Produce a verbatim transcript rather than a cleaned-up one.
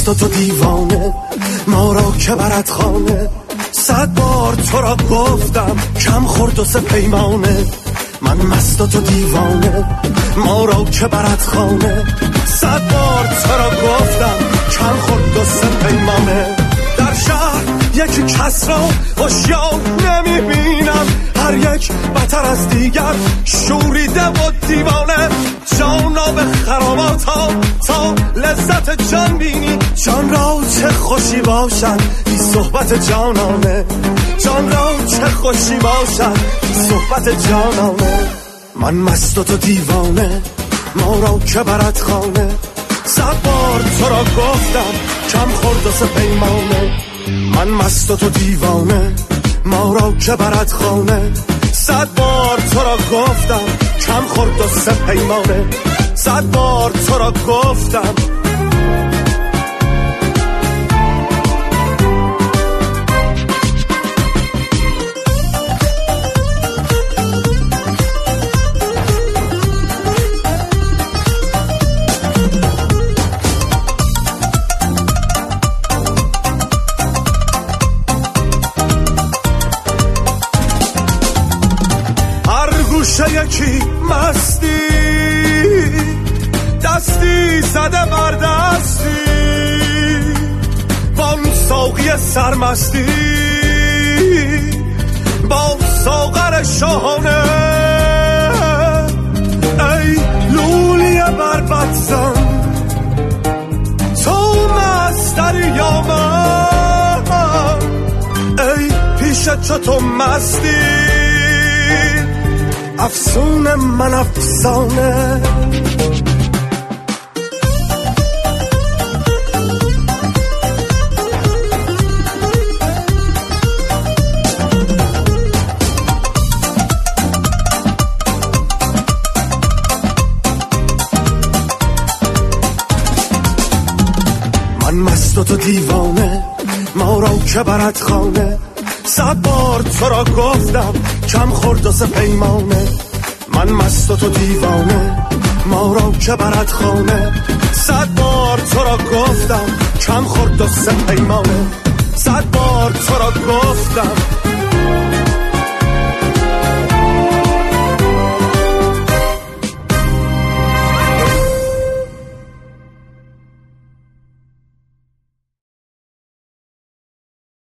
و تو دیوانه، ما را که برد خانه. صد بار تو را گفتم کم خورد و سه پیمانه. من مست و تو دیوانه، ما را که برد خانه. صد بار تو را گفتم کم خورد و سه پیمانه. در شهر یکی کس را هوشیار نمیبینم، هر یک بتر از دیگر شوریده و دیوانه. جانا به خراباتا تا لذت جان بینی، جان را چه خوشی باشد بی صحبت جانانه. جان را چه خوشی باشد بی صحبت جانانه. من مست و تو دیوانه، ما را که برد خانه. صد بار تو را گفتم کم خورد و سه پیمانه. من مست و تو دیوانه، ما را که برد خانه. صد بار تو را گفتم کم خورد و سه پیمانه. صد بار تو را گفتم. یکی مستی دستی زده بر دستی، با ساقی سرمستی با ساغر شاهانه. ای لولی بربط زن تو مستری یا من، ای پیش چطور مستی افسون من افسانه. من مست و تو دیوانه، ما را که برد خانه. صد بار تو را گفتم کم خورد و سه پیمانه. من مست و تو دیوانه، ما را که برد خانه. صد بار تو را گفتم کم خورد و سه پیمانه.